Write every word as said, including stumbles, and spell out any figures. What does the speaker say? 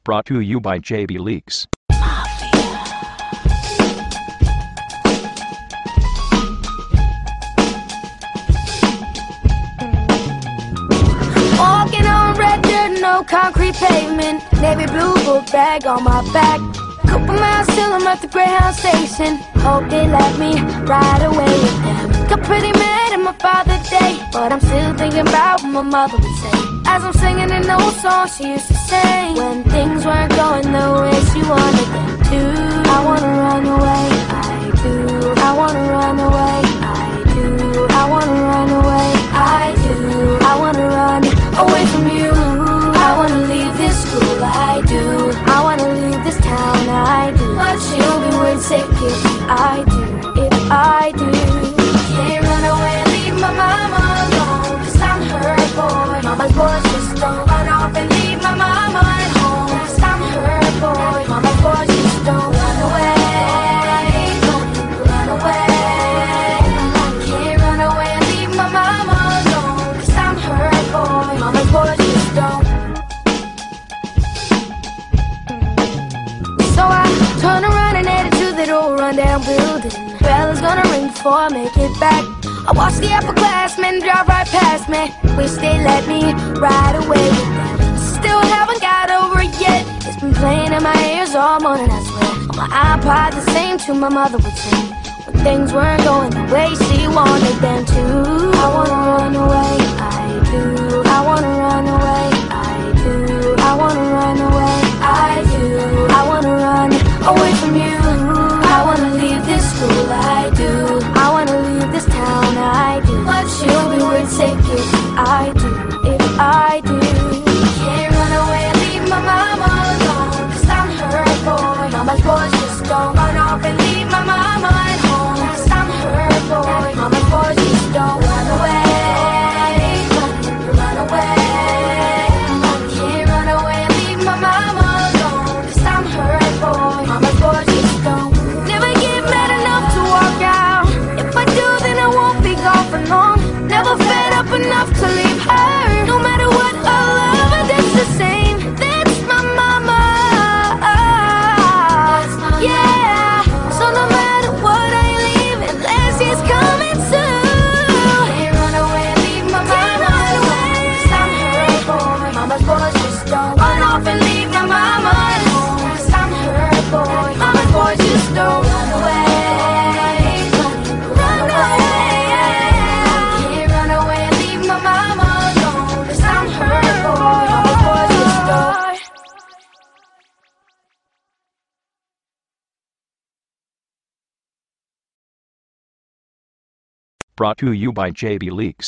Brought to you by J B Leaks. Walking on red dirt, no concrete pavement. Navy blue book bag on my back. Couple miles till I'm at the Greyhound station. Hope they let me ride away with them. Got pretty mad at my father day, but I'm still thinking about what my mother would say. As I'm singing an old song she used to sing when things weren't going the way she wanted them to. I wanna run away, I do. I wanna run away, I do. I wanna run away, I do. I wanna run away from you. I wanna leave this school, I do. I wanna leave this town, I do. But you'll be worth sick if I do, if I do. Can't run away and leave my mama alone, 'cause I'm her boy. Mama's boys just don't run off and leave my mama at home, 'cause I'm her boy. Mama's boys just don't run away, don't run away. Can't run away and leave my mama alone, 'cause I'm her boy. Mama's boys just don't. So I turn around and headed to that old rundown building. Bell's gonna ring before I make it back. I watch the upperclassmen drive right past me. Wish they let me ride away with them. Still haven't got over it yet. It's been playing in my ears all morning, I swear. On my iPod, the same tune my mother would sing when things weren't going the way she wanted them to. I wanna run away, I do. I wanna run away, I do. I wanna run away, I do. I wanna run away from you. I wanna leave this school, I do. I wanna leave this town, I do. But you'll be worth sick if I do, if I do. Can't run away and leave my mama alone, 'cause I'm her boy. Mama's boys just don't run off and leave my mama at home, 'cause I'm her boy. Mama's boys just don't run away, don't run away. Can't run away and leave my mama alone, 'cause I'm her boy. Mama's boys just don't. Never get mad enough to walk out. If I do, then I won't be gone for long. Never fed up enough to leave her. No matter what, I love her just the same. That's my mama. Yeah. So no matter what, I leave unless she's coming soon. Can't run away and leave my mama alone, 'cause I'm her boy. Mama's boys just don't run off and leave my mama at home, 'cause I'm her boy. Mama's boys just don't run away. Run away. Can't run away and leave my mama alone, 'cause I'm her boy. Mama's boys just don't. Brought to you by J B Leaks.